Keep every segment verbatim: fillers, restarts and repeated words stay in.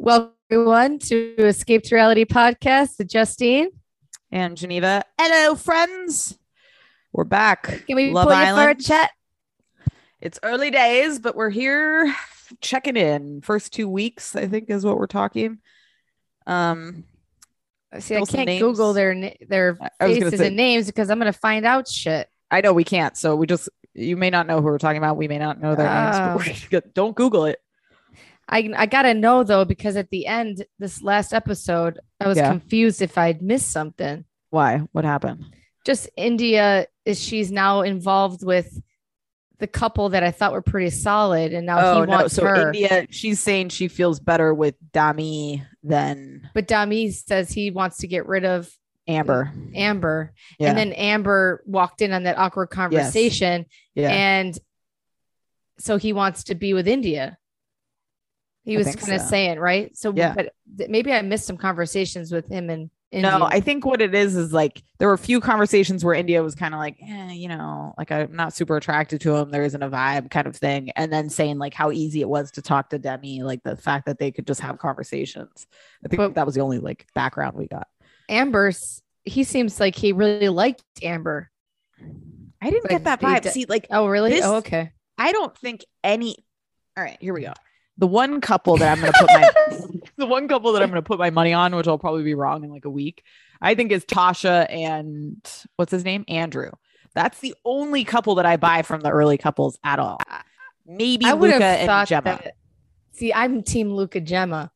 Welcome everyone to Escape to Reality podcast with Justine and Geneva. Hello, friends. We're back. Can we Love pull Island. you for a chat? It's early days, but we're here checking in. First two weeks, I think, is what we're talking. Um, See, I can't Google their na- their faces say, and names because I'm going to find out shit. I know we can't. So we just, you may not know who we're talking about. We may not know their uh, names. But don't Google it. I I gotta know though, because at the end, this last episode, I was yeah. confused if I'd missed something. Why? What happened? Just India is she's now involved with the couple that I thought were pretty solid, and now oh, he wants no. So her. India, she's saying she feels better with Dami than. But Dami says he wants to get rid of Amber. Amber, yeah. And then Amber walked in on that awkward conversation, yes. yeah. and so he wants to be with India. He was kind of so. saying, right? So, yeah. but th- maybe I missed some conversations with him and India. No, I think what it is is like there were a few conversations where India was kind of like, eh, you know, like I'm not super attracted to him. There isn't a vibe kind of thing. And then saying like how easy it was to talk to Demi, like the fact that they could just have conversations. I think but that was the only like background we got. Amber's, he seems like he really liked Amber. I didn't like, get that vibe. D- See, like, oh, really? This, oh, okay. I don't think any. All right, here we go. The one couple that I'm going to put my the one couple that I'm going to put my money on, which I'll probably be wrong in like a week, I think is Tasha and what's his name? Andrew. That's the only couple that I buy from the early couples at all. Maybe I Luca and Gemma. That, see, I'm team Luca Gemma.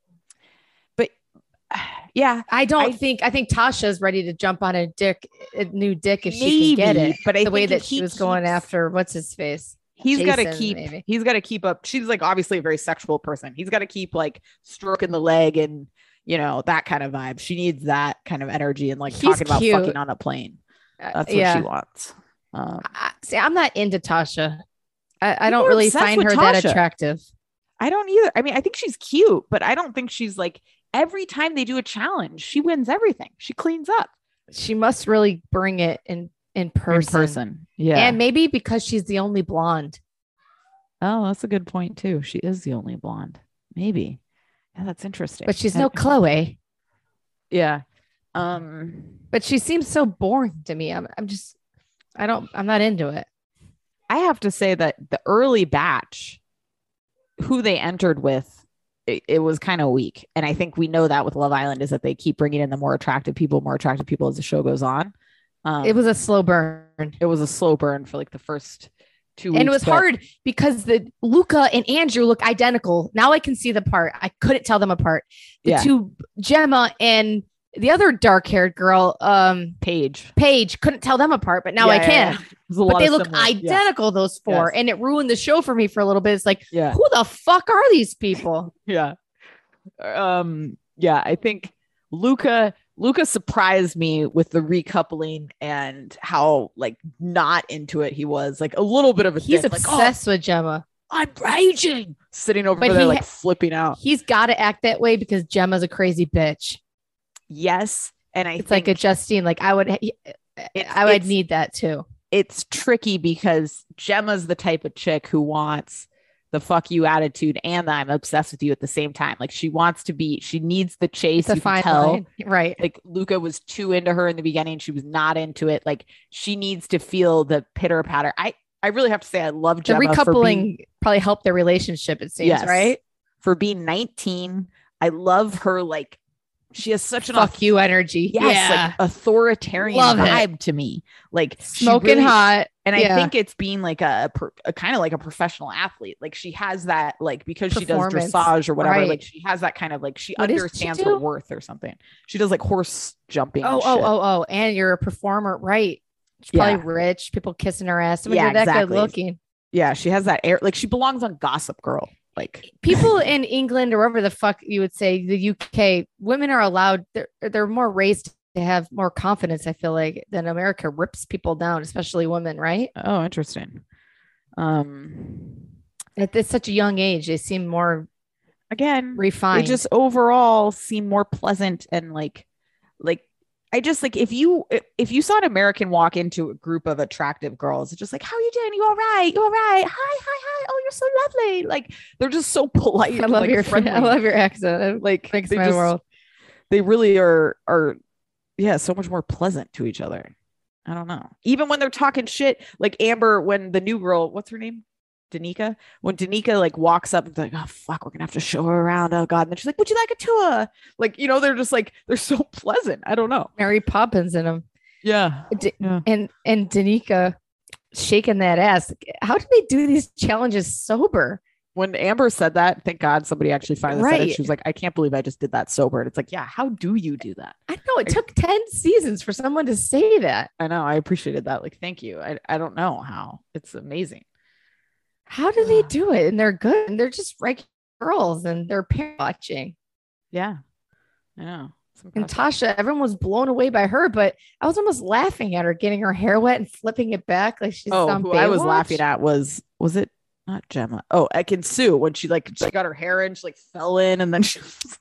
But yeah, I don't I, think I think Tasha's ready to jump on a dick, a new dick if maybe, she can get it. But I the way that she was keeps, going after what's his face. He's got to keep, maybe. he's got to keep up. She's like, obviously a very sexual person. He's got to keep like stroking the leg and, you know, that kind of vibe. She needs that kind of energy and like he's talking cute. about fucking on a plane. That's what yeah. she wants. Um, I, see, I'm not into Tasha. I, I don't really find her Tasha. that attractive. I don't either. I mean, I think she's cute, but I don't think she's like every time they do a challenge, she wins everything. She cleans up. She must really bring it in in person. In person. Yeah. And maybe because she's the only blonde. Oh, that's a good point too. She is the only blonde. Maybe. Yeah, that's interesting. But she's no Chloe. Yeah. Um, but she seems so boring to me. I'm I'm just I don't I'm not into it. I have to say that the early batch, who they entered with, it, it was kind of weak. And I think we know that with Love Island is that they keep bringing in the more attractive people, more attractive people as the show goes on. Um, it was a slow burn. It was a slow burn for like the first two weeks. And it was but- hard because the Luca and Andrew look identical. Now I can see the part. I couldn't tell them apart. The yeah. two, Gemma and the other dark haired girl, um, Paige. Paige, couldn't tell them apart, but now yeah, I can. Yeah. But they look similar. identical, yeah. those four. Yes. And it ruined the show for me for a little bit. It's like, yeah. who the fuck are these people? yeah. Um, yeah, I think Luca... Luca surprised me with the recoupling and how like not into it he was. Like a little bit of a he's dick. obsessed like, oh, with Gemma. I'm raging, sitting over but there like ha- flipping out. He's got to act that way because Gemma's a crazy bitch. Yes, and I it's think like a Justine. Like I would, I would need that too. It's tricky because Gemma's the type of chick who wants the fuck you attitude and the I'm obsessed with you at the same time. Like she wants to be, she needs the chase. It's a fine line. Right. Like Luca was too into her in the beginning. She was not into it. Like she needs to feel the pitter patter. I, I really have to say, I love Gemma. The recoupling for being, probably helped their relationship. It seems yes, right. For being nineteen. I love her. Like she has such an fuck auth- you energy. Yes, yeah. like authoritarian love vibe it. to me. Like smoking really, hot. And yeah. I think it's being like a, a, a kind of like a professional athlete. Like she has that, like, because she does dressage or whatever, right. like she has that kind of like, she what understands she her worth or something. She does like horse jumping. Oh, oh, oh, oh. And you're a performer. Right. She's yeah. probably rich. People kissing her ass. I mean, yeah, you're that exactly. good looking. Yeah. She has that air. Like she belongs on Gossip Girl. Like people in England or wherever the fuck you would say, the U K, women are allowed, they're, they're more raised to have more confidence, I feel like, than America rips people down, especially women, right? Oh, interesting. Um, at, at such a young age, they seem more again refined. They just overall seem more pleasant and like, like I just like if you if you saw an American walk into a group of attractive girls, it's just like, how are you doing? You all right? You all right? Hi, hi, hi. Oh, you're so lovely. Like they're just so polite. I love like, your friendly. I love your accent. It like makes they my just, world. They really are are yeah, so much more pleasant to each other. I don't know. Even when they're talking shit, like Amber, when the new girl, what's her name? Danica, when Danica like walks up and like, oh fuck, we're gonna have to show her around. Oh god, and then she's like, would you like a tour? Like, you know, they're just like they're so pleasant. I don't know. Mary Poppins in them. Yeah. D- yeah. And and Danica shaking that ass. How do they do these challenges sober? When Amber said that, thank God somebody actually finally right. said it. She was like, I can't believe I just did that sober. And it's like, yeah, how do you do that? I know it I, took ten seasons for someone to say that. I know. I appreciated that. Like, thank you. I I don't know how. It's amazing. How do they do it? And they're good. And they're just regular girls and they're parent watching. Yeah. I know. And Tasha, everyone was blown away by her, but I was almost laughing at her getting her hair wet and flipping it back. Like she's oh, who Baywatch. I was laughing at was, was it not Gemma? Oh, Ekin-Su, when she like, she got her hair in, she like fell in and then she was,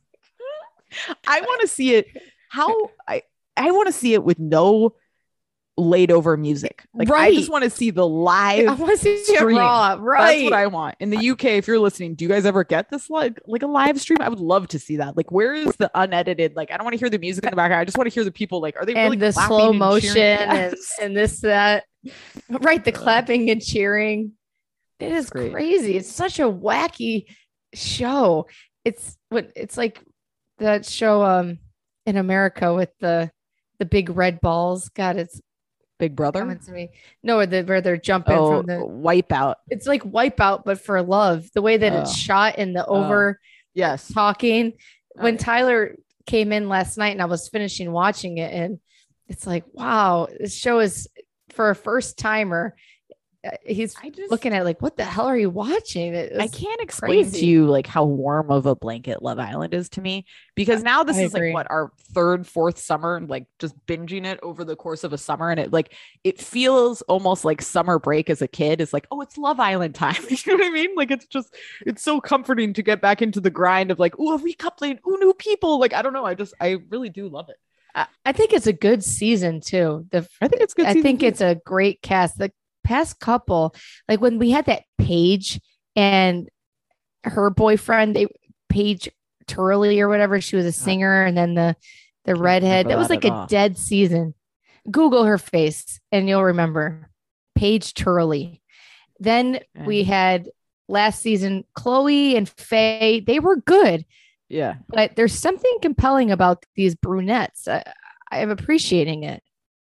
I want to see it. How I, I want to see it with no laid over music. Like right. I just want to see the live. I want to see it raw. Right. That's what I want. In the U K, if you're listening, do you guys ever get this like like a live stream? I would love to see that. Like, where is the unedited? Like, I don't want to hear the music in the background. I just want to hear the people. Like, are they and really the slow and motion and, yes. and this that? Right, the clapping and cheering. It is Great. crazy. It's such a wacky show. It's what it's like that show um in America with the the big red balls. God, it's Big Brother? To me. No, the, where they're jumping oh, from the Wipeout. It's like Wipeout, but for love. The way that oh. it's shot in the over oh. yes talking. When oh, yeah. Tyler came in last night and I was finishing watching it, and it's like, wow, this show is for a first timer. He's I just, looking at like, what the hell are you watching? I can't explain crazy. to you like how warm of a blanket Love Island is to me, because now this I is agree. like what our third, fourth summer, like just binging it over the course of a summer. And it like, it feels almost like summer break as a kid. It's like, oh, it's Love Island time. You know what I mean? Like, it's just, it's so comforting to get back into the grind of like, oh, recoupling, oh, new people. Like, I don't know. I just, I really do love it. I think it's a good season too. The I think it's good. I think too. it's a great cast. The past couple, like when we had that Paige and her boyfriend, they Paige Turley or whatever, she was a singer, and then the the redhead, that was like a all. dead season. Google her face and you'll remember Paige Turley. Then okay. we had last season Chloe and Faye. They were good. Yeah, but there's something compelling about these brunettes. I, I'm appreciating it.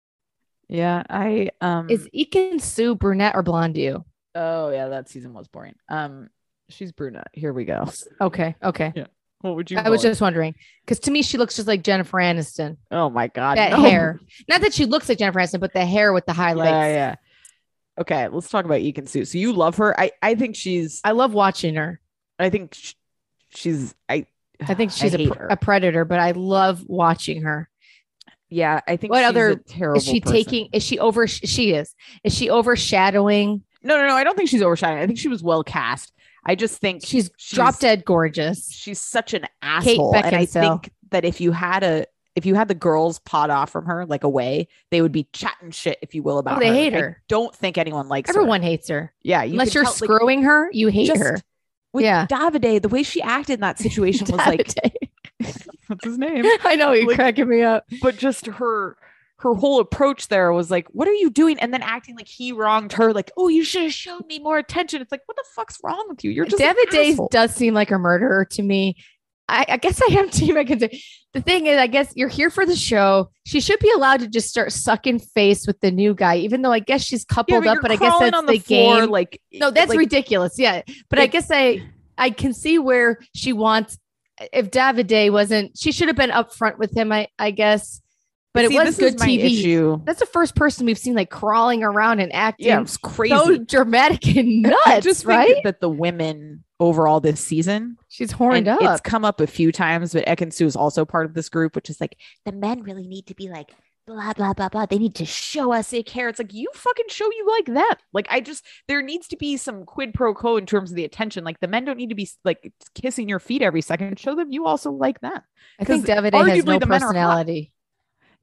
Yeah, I um is Ekin-Su brunette or blonde? You? Oh yeah, that season was boring. Um, she's brunette. Here we go. Okay, okay. Yeah. What would you? I was it? just wondering because to me she looks just like Jennifer Aniston. Oh my god, that no. hair. Not that she looks like Jennifer Aniston, but the hair with the highlights. Yeah, yeah. Okay, let's talk about Ekin-Su. So you love her. I I think she's. I love watching her. I think sh- she's. I. I think she's I a, pr- a predator, but I love watching her. Yeah, I think what she's other a terrible is she person. taking? Is she over? She is. Is she overshadowing? No, no, no. I don't think she's overshadowing. I think she was well cast. I just think she's, she's drop dead gorgeous. She's such an asshole, and I think that if you had a if you had the girls pot off from her like away, they would be chatting shit, if you will, about oh, they her. hate like, her. I don't think anyone likes Everyone her. hates her. Yeah, you unless you're tell, screwing like, her, you hate her. With yeah, Davide, the way she acted in that situation was like. What's his name? I know, you're like, cracking me up. But just her her whole approach there was like, what are you doing? And then acting like he wronged her, like, oh, you should have shown me more attention. It's like, what the fuck's wrong with you? You're just Davide does seem like a murderer to me. I, I guess I am team I can say. The thing is, I guess you're here for the show. She should be allowed to just start sucking face with the new guy, even though I guess she's coupled yeah, but up, but I guess that's the, the floor, game. Like, no, that's like, ridiculous. Yeah. But like, I guess I I can see where she wants. If Davide wasn't, she should have been upfront with him, I, I guess. But see, it was good T V. Issue. That's the first person we've seen like crawling around and acting. Yeah, it was crazy. So dramatic and nuts, I just right? Think that the women overall this season, she's horned up. It's come up a few times, but Ekin-Su is also part of this group, which is like, the men really need to be like, blah, blah, blah, blah. They need to show us they care. It's like, you fucking show you like them. Like, I just, there needs to be some quid pro quo in terms of the attention. Like, the men don't need to be like kissing your feet every second. Show them you also like them. I think Davide has no personality.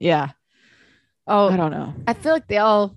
Yeah. Oh, I don't know. I feel like they all.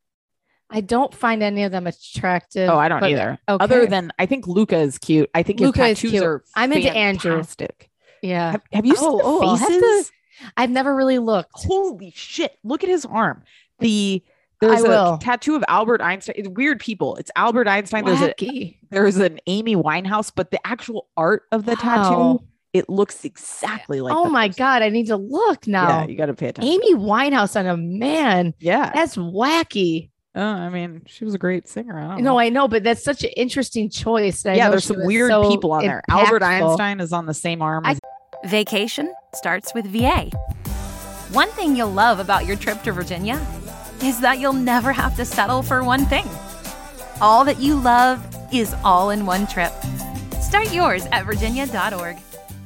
I don't find any of them attractive. Oh, I don't but, either. Okay. Other than I think Luca is cute. I think Luca his tattoos is cute. are I'm into Andrew. fantastic. Yeah. Have, have you oh, seen the oh, faces? To, I've never really looked. Holy shit! Look at his arm. The there's I a will. tattoo of Albert Einstein. It's weird people. It's Albert Einstein. Wacky. There's a there's an Amy Winehouse, but the actual art of the wow. tattoo, it looks exactly like. Oh my person. God! I need to look now. Yeah, you got to pay attention. Amy Winehouse on a man. Yeah, that's wacky. Oh, I mean, she was a great singer. I don't no, know. I know, but that's such an interesting choice. I yeah, there's some weird so people on there. Impactful. Albert Einstein is on the same arm. As- I- Vacation starts with V A. One thing you'll love about your trip to Virginia is that you'll never have to settle for one thing. All that you love is all in one trip. Start yours at virginia dot org.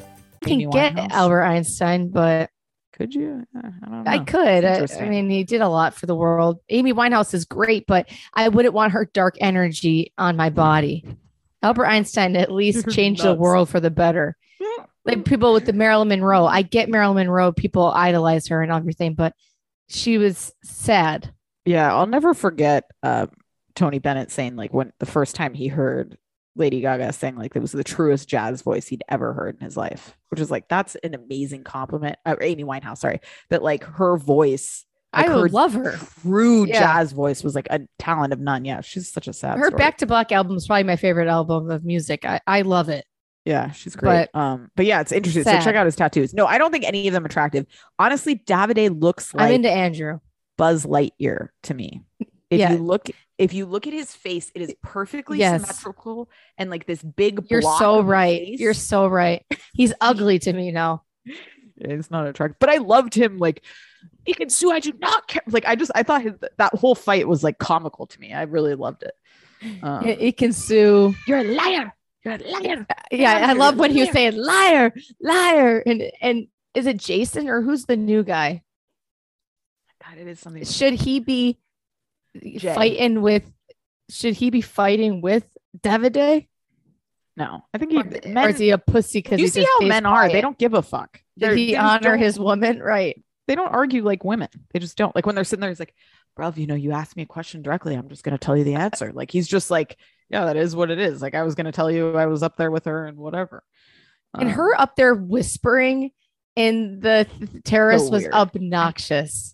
You can get Winehouse. Albert Einstein, but could you? I don't know. I could. I, I mean, he did a lot for the world. Amy Winehouse is great, but I wouldn't want her dark energy on my body. Albert Einstein at least You're changed nuts. the world for the better. Like people with the Marilyn Monroe. I get Marilyn Monroe. People idolize her and everything, but she was sad. Yeah, I'll never forget uh, Tony Bennett saying like when the first time he heard Lady Gaga saying like it was the truest jazz voice he'd ever heard in his life, which is like that's an amazing compliment. Uh, Amy Winehouse, sorry, that like her voice, like, I would love her true yeah. jazz voice was like a talent of none. Yeah, she's such a sad. Her story. Back to Black album is probably my favorite album of music. I, I love it. Yeah, she's great. But um, but yeah, it's interesting. Sad. So check out his tattoos. No, I don't think any of them attractive. Honestly, Davide looks like I'm into Andrew. Buzz Lightyear to me. If yeah. you look, if you look at his face, it is perfectly yes. symmetrical and like this big. You're so right. Face. You're so right. He's ugly to me now. It's not attractive, but I loved him. Like, Ikensu, I do not care. Like, I just, I thought his, that whole fight was like comical to me. I really loved it. Um, Ikensu, you're a liar. You're a liar. Yeah, I love when he was saying liar, liar, and and is it Jason or who's the new guy? God, it is something. Should he be Jay. fighting with? Should he be fighting with Davide? No, I think he. Or, men, or is he a pussy? Because you see how men quiet. Are. They don't give a fuck. Did he honor his woman? Right. They don't argue like women. They just don't. Like when they're sitting there, he's like, "Bro, you know, you asked me a question directly. I'm just gonna tell you the answer." Like he's just like, "Yeah, that is what it is." Like I was gonna tell you I was up there with her and whatever. And um, her up there whispering in the th- terrace so was obnoxious.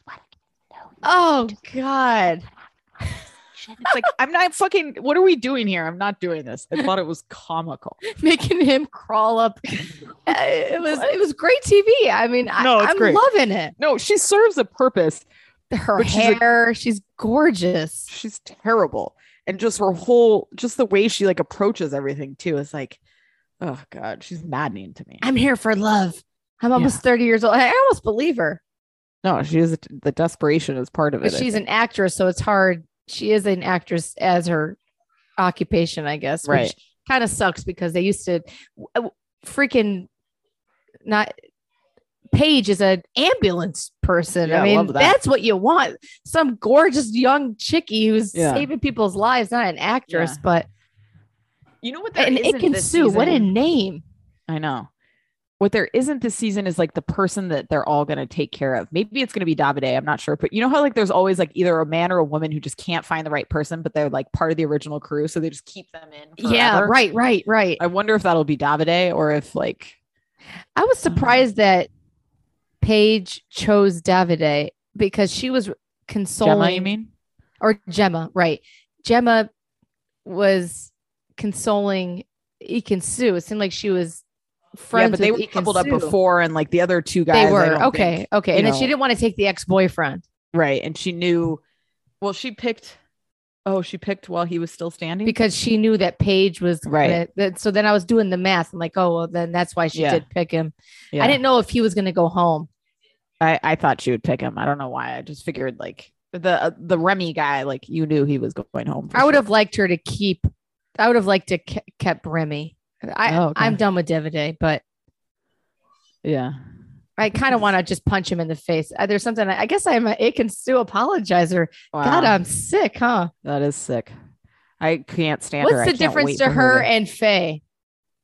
Oh God. It's like, I'm not fucking, what are we doing here? I'm not doing this. I thought it was comical. Making him crawl up. It was, it was great T V. I mean, no, I, I'm great. loving it. No, she serves a purpose. Her hair, she's, like, she's gorgeous. She's terrible. And just her whole, just the way she like approaches everything too. Is like, oh God, she's maddening to me. I'm here for love. I'm almost yeah. thirty years old. I almost believe her. No, she is, the desperation is part of it. But she's an actress, so it's hard. She is an actress as her occupation, I guess, right. which kind of sucks because they used to freaking not. Paige is an ambulance person. Yeah, I mean, I that. that's what you want. Some gorgeous young chickie who's yeah. saving people's lives, not an actress, yeah. but you know what? There and Ikensu, what a name. I know. What there isn't this season is like the person that they're all going to take care of. Maybe it's going to be Davide. I'm not sure. But you know how like there's always like either a man or a woman who just can't find the right person, but they're like part of the original crew. So they just keep them in. Forever. Yeah, right, right, right. I wonder if that'll be Davide or if like. I was surprised uh, that Paige chose Davide because she was consoling. Gemma, you mean? Or Gemma, right. Gemma was consoling Ikensu. It seemed like she was friends yeah, but they were Ikensu. coupled up before and like the other two guys they were okay think, okay and know, then she didn't want to take the ex-boyfriend, right? And she knew well she picked oh she picked while he was still standing because she knew that Paige was right gonna, that, so then I was doing the math. I'm like, oh well, then that's why she yeah. did pick him. yeah. I didn't know if he was going to go home. I I thought she would pick him. I don't know why. I just figured like the uh, the Remy guy, like you knew he was going home. I would sure. have liked her to keep I would have liked to ke- kept Remy. I, oh, okay. I'm done with Davide, but yeah, I kind of want to just punch him in the face. Uh, there's something, I, I guess I'm an Ikensu apologizer. Wow. God, I'm sick, huh? That is sick. I can't stand What's her. What's the difference to her, her to... and Faye?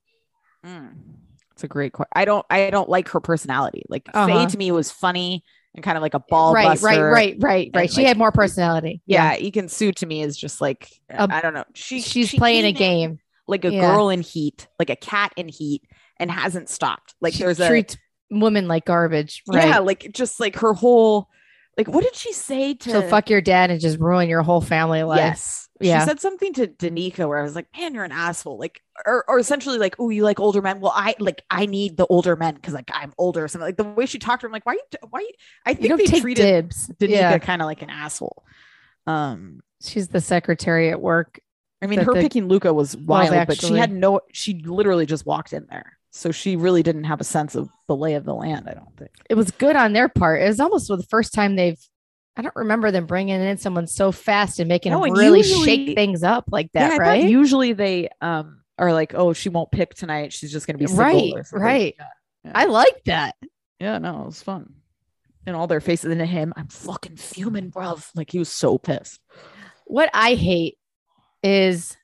Mm. It's a great question. I don't, I don't like her personality. Like uh-huh. Faye to me was funny and kind of like a ball right, buster. Right, right, right, right. She like, had more personality. Yeah, yeah. Ekin-Su to me is just like a, I don't know. She she's she playing a game like a yeah. girl in heat, like a cat in heat, and hasn't stopped. Like she there's treats a women like garbage. Right? Yeah, like just like her whole. Like, what did she say to? She'll fuck your dad and just ruin your whole family life. Yes. Yeah. She said something to Danica where I was like, man, you're an asshole. Like, or, or essentially like, oh, you like older men. Well, I like, I need the older men because like I'm older or something. Like the way she talked to him, like, why, you, why, you, I think you don't they take treated dibs. Danica yeah. kind of like an asshole. Um, She's the secretary at work. I mean, her the, picking Luca was wild, well, but she had no, she literally just walked in there. So she really didn't have a sense of the lay of the land, I don't think. It was good on their part. It was almost the first time they've, I don't remember them bringing in someone so fast and making no, them really usually, shake things up like that, yeah, right? Usually they um are like, oh, she won't pick tonight. She's just going to be single. Right, right. Yeah. Yeah. I like that. Yeah, no, it was fun. And all their faces into him. I'm fucking fuming, bruv. Like he was so pissed. What I hate is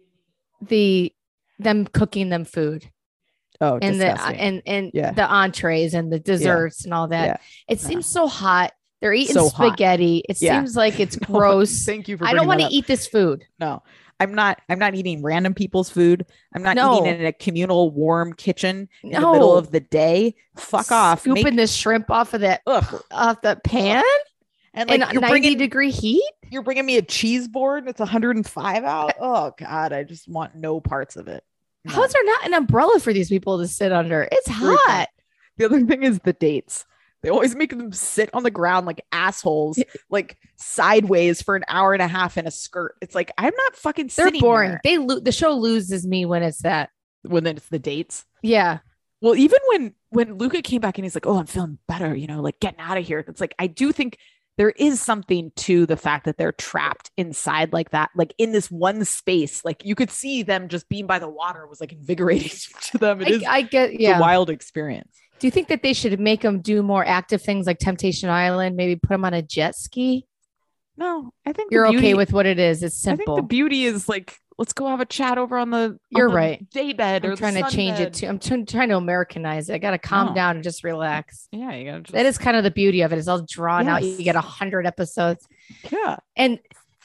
the them cooking them food. Oh, and disgusting. the and and yeah. the entrees and the desserts yeah. and all that. Yeah. It seems yeah. so hot. They're eating so spaghetti. Hot. It yeah. seems like it's gross. Thank you for I don't want to eat this food. No, I'm not. I'm not eating random people's food. I'm not no. eating in a communal warm kitchen in no. the middle of the day. Fuck off. Scooping Make... this shrimp off of that ugh. off the pan and like in you're ninety bringing, degree heat. You're bringing me a cheese board. It's one hundred five out. Oh God, I just want no parts of it. No. How is there not an umbrella for these people to sit under? It's hot. The other thing is the dates. They always make them sit on the ground like assholes, like sideways for an hour and a half in a skirt. It's like, I'm not fucking They're sitting boring. there. They lo- the show loses me when it's that. When it's the dates. Yeah. Well, even when when Luca came back and he's like, oh, I'm feeling better, you know, like getting out of here. It's like, I do think there is something to the fact that they're trapped inside like that, like in this one space. Like you could see them just being by the water was like invigorating to them. It I, is I get yeah. a wild experience. Do you think that they should make them do more active things like Temptation Island? Maybe put them on a jet ski? No, I think you're beauty, okay with what it is. It's simple. I think the beauty is like, let's go have a chat over on the. You're on the right. Day bed I'm or trying to change bed. it to. I'm t- trying to Americanize it. I got to calm no. down and just relax. Yeah, you gotta. Just... That is kind of the beauty of it. It's all drawn yes. out. You get a hundred episodes. Yeah. And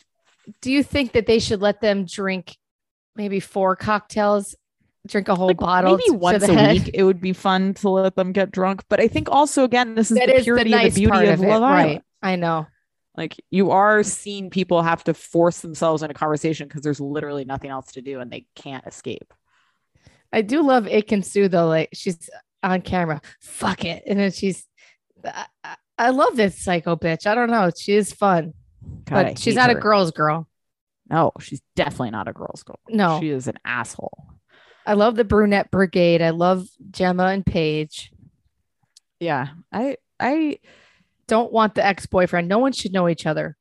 do you think that they should let them drink maybe four cocktails? Drink a whole like bottle maybe once a head. week. It would be fun to let them get drunk, but I think also again this is that the is purity the nice of the beauty of, of Love Island. Right, I know. Like you are seeing people have to force themselves in a conversation because there's literally nothing else to do and they can't escape. I do love Ekin-Su though. Like she's on camera, fuck it, and then she's. I, I love this psycho bitch. I don't know. She is fun, God, but she's not her. a girl's girl. No, she's definitely not a girl's girl. No, she is an asshole. I love the brunette brigade. I love Gemma and Paige. Yeah, I I don't want the ex-boyfriend. No one should know each other.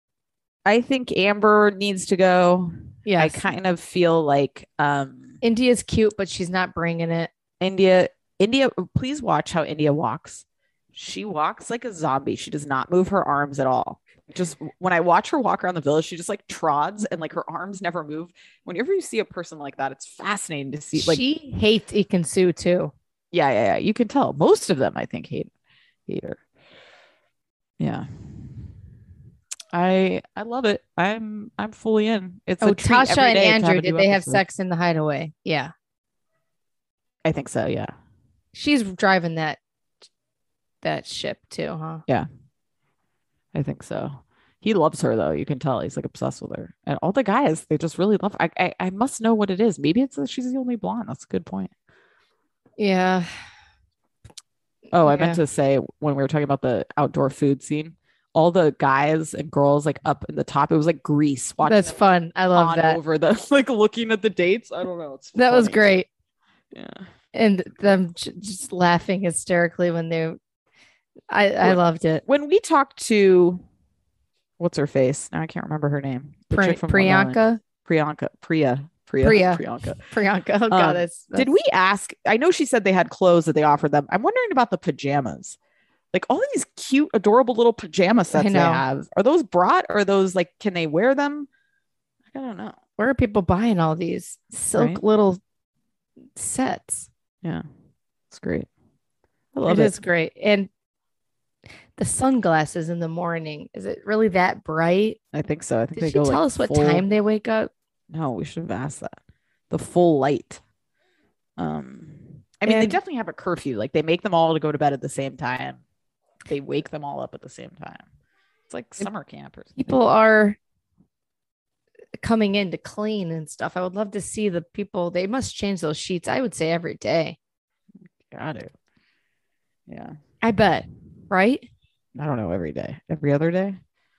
I think Amber needs to go. Yeah, I kind of feel like um India's cute, but she's not bringing it. India, India, please watch how India walks. She walks like a zombie. She does not move her arms at all. Just when I watch her walk around the village, she just like trods and like her arms never move. Whenever you see a person like that, it's fascinating to see. Like she hates Ekin-Su too. Yeah, yeah, yeah. You can tell. Most of them, I think, hate hate her. Yeah. I I love it. I'm I'm fully in. It's oh, a treat Tasha every and day Andrew. Did they have episode. sex in the hideaway? Yeah, I think so. Yeah, she's driving that that ship too, huh? Yeah, I think so. He loves her though. You can tell he's like obsessed with her, and all the guys they just really love. Her. I I, I must know what it is. Maybe it's that she's the only blonde. That's a good point. Yeah. Oh, I yeah. meant to say when we were talking about the outdoor food scene. All the guys and girls like up in the top. It was like Grease. That's fun. I love that. Over the like looking at the dates. I don't know. It's that funny. was great. Yeah. And them j- just laughing hysterically when they. I I when, loved it. When we talked to, what's her face? Now I can't remember her name. Pri- Priyanka. Priyanka. Priya. Priya. Priya. Priyanka. Priyanka. Oh god. Um, that's, that's... Did we ask? I know she said they had clothes that they offered them. I'm wondering about the pajamas. Like all these cute, adorable little pajama sets they have. Are those brought or are those like, can they wear them? I don't know. Where are people buying all these silk right? little sets? Yeah. It's great. I love it. It it. is great. And the sunglasses in the morning. Is it really that bright? I think so. I think Did they she go tell like us what full... time they wake up? No, we should have asked that. The full light. Um, I mean, and... they definitely have a curfew. Like they make them all to go to bed at the same time. They wake them all up at the same time. It's like summer camp or something. People are coming in to clean and stuff. I would love to see the people. They must change those sheets. I would say every day. Got it. Yeah. I bet. Right? I don't know. Every day. Every other day.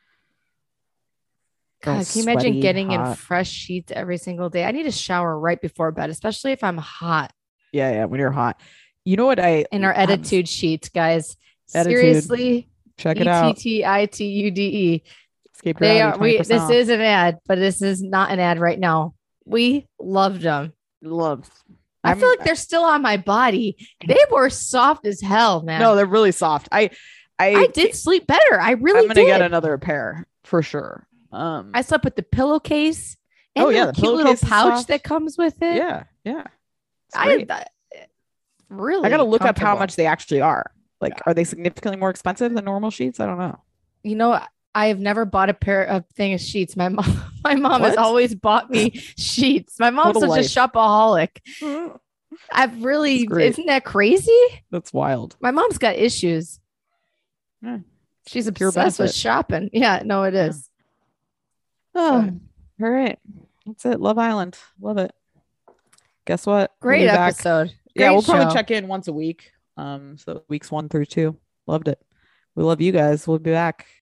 God, can you imagine getting hot. in fresh sheets every single day? I need a shower right before bed, especially if I'm hot. Yeah, yeah. When you're hot. You know what I... In our Ettitude um, sheets, guys. Ettitude. Seriously. Check it out. E T T I T U D E. They are, we, this off. is an ad, but this is not an ad right now. We loved them. Loved. I I'm, feel like they're still on my body. They were soft as hell, man. No, they're really soft. I... I, I did sleep better. I really I'm gonna did. get another pair for sure. Um, I slept with the pillowcase and oh yeah, the, the cute little pouch that comes with it. Yeah, yeah. I, I really. I gotta look up how much they actually are. Like, yeah. Are they significantly more expensive than normal sheets? I don't know. You know, I have never bought a pair of thing of sheets. My mom, my mom what? has always bought me sheets. My mom's Total such life. a shopaholic. I've really isn't that crazy? That's wild. My mom's got issues. Yeah. She's obsessed with shopping. Yeah, no, it is. Yeah. Oh, so. All right. That's it. Love Island. Love it. Guess what? Great we'll episode. Great yeah, we'll show. probably check in once a week. Um, so weeks one through two. Loved it. We love you guys. We'll be back